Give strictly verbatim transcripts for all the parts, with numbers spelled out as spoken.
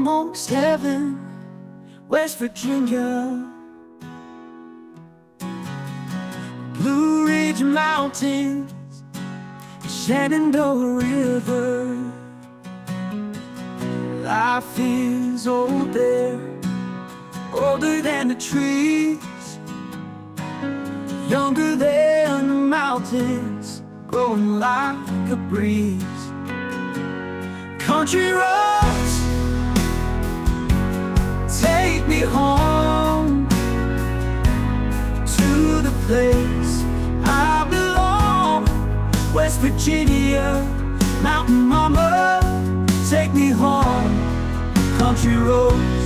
almost heaven, West Virginia. Blue Ridge Mountains, Shenandoah River. Life is old there, older than the trees, younger than the mountains, growing like a breeze. Country roads take me home to the place I belong. West Virginia, Mountain Mama, take me home. Country roads,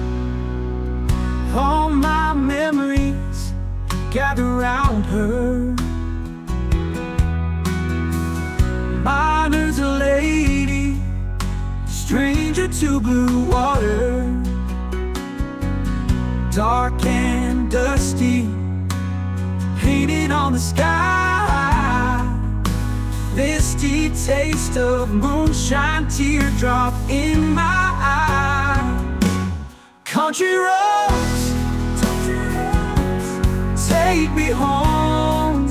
all my memories gather round her. Miner's a lady, stranger to blue water. Dark and dusty, painted on the sky. Misty taste of moonshine, teardrop in my eye. Country roads, take me home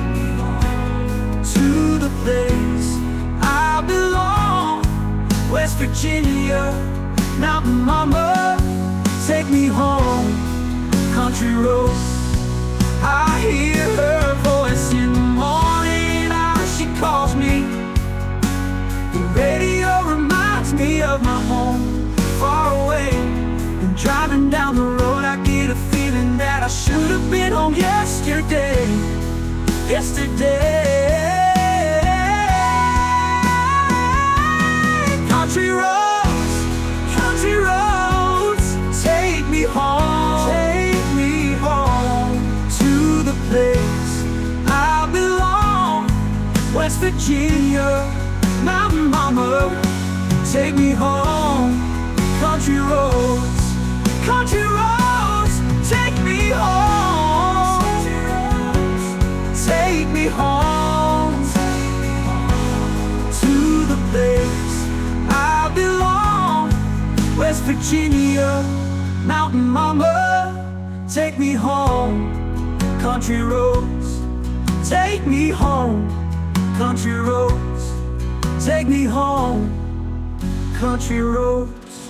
to the place I belong. West Virginia, Mountain Mama, take me home. Country roads, I hear her voice in the morning, how she calls me. The radio reminds me of my home, far away. And driving down the road, I get a feeling that I should have been home yesterday. Yesterday. Country roads, country roads, take me home, take me home to the place I belong. West Virginia, Mountain Mama, take me home. Country roads, country roads, take me home. Take me home to the place I belong. West Virginia, Mountain Mama, take me home. Country roads, take me home. Country roads, take me home. Country roads.